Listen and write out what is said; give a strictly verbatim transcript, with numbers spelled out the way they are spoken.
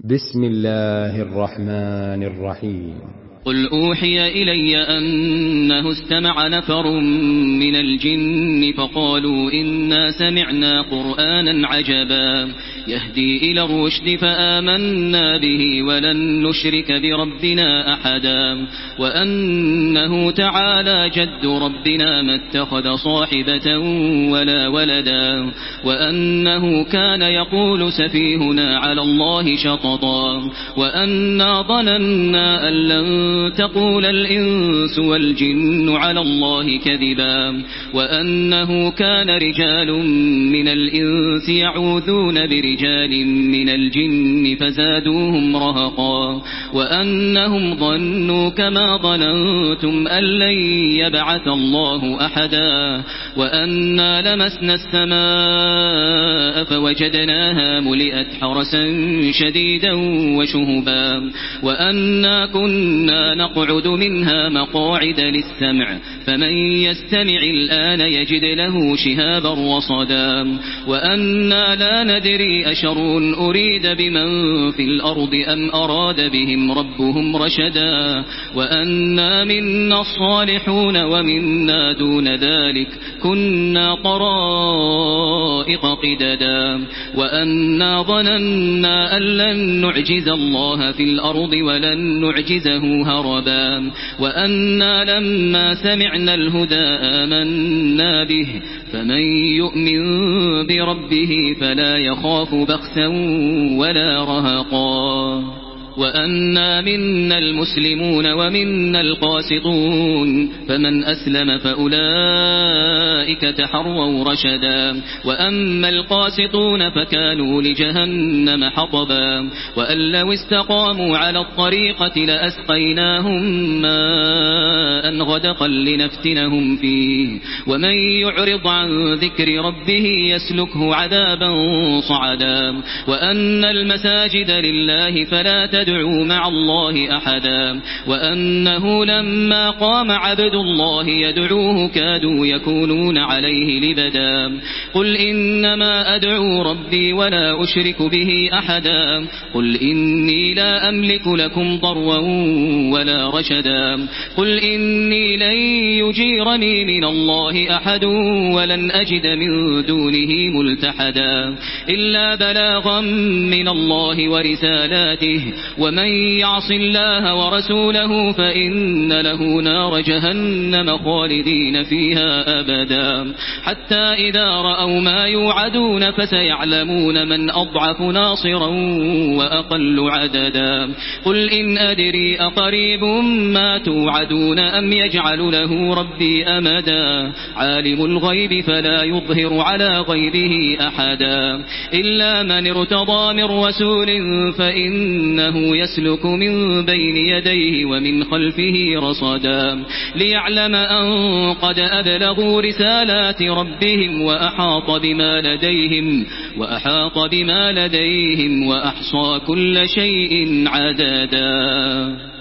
بسم الله الرحمن الرحيم. قل أوحي إلي أنه استمع نفر من الجن فقالوا إنا سمعنا قرآنا عجبا يهدي إلى الرشد فآمنا به ولن نشرك بربنا أحدا وأنه تعالى جد ربنا ما اتخذ صاحبة ولا ولدا وأنه كان يقول سفيهنا على الله شططا وأنا ظننا أن لن تقول الإنس والجن على الله كذبا وأنه كان رجال من الإنس يعوذون برجال من الجن فزادوهم رهقا وأنهم ظنوا كما ظننتم أن لن يبعث الله أحدا وأنا لمسنا السماء فوجدناها ملئت حرسا شديدا وشهبا وأنا كنا نقعد منها مقاعد للسمع فمن يستمع الآن يجد له شهابا رصدا وأنا لا ندري أشر أريد بمن في الأرض أم أراد بهم ربهم رشدا وأنا منا الصالحون ومنا دون ذلك كنا طرائق قددا وأنا ظننا أن لن نعجز الله في الأرض ولن نعجزه هربا وأنا لما سمعنا الهدى آمنا به فمن يؤمن بربه فلا يخاف بخسا ولا رهقا وأنا منا المسلمون ومنا القاسطون فمن أسلم فأولئك تحروا رشدا وأما القاسطون فكانوا لجهنم حطبا وأن لو استقاموا على الطريقة لأسقيناهم ماء غدقا لنفتنهم فيه ومن يعرض عن ذكر ربه يسلكه عذابا صعدا وأن المساجد لله فلا تدعوا يدعو مع الله أحدا وأنه لما قام عبد الله يدعوه كادوا يكونون عليه لبدا قل إنما أدعو ربي ولا أشرك به أحدا قل إني لا أملك لكم ضرا ولا رشدا قل إني لن يجيرني من الله أحد ولن أجد من دونه ملتحدا إلا بلاغا من الله ورسالاته ومن يعص الله ورسوله فإن له نار جهنم خالدين فيها أبدا حتى إذا رأوا ما يوعدون فسيعلمون من أضعف ناصرا وأقل عددا قل إن أدري أقريب ما توعدون أم يجعل له ربي أمدا عالم الغيب فلا يظهر على غيبه أحدا إلا من ارتضى من رسول فإنه يسلك من بين يديه ومن خلفه رصدا ليعلم أن قد أبلغوا رسالات ربهم وأحاط بما لديهم وأحاط بما لديهم وأحصى كل شيء عددا.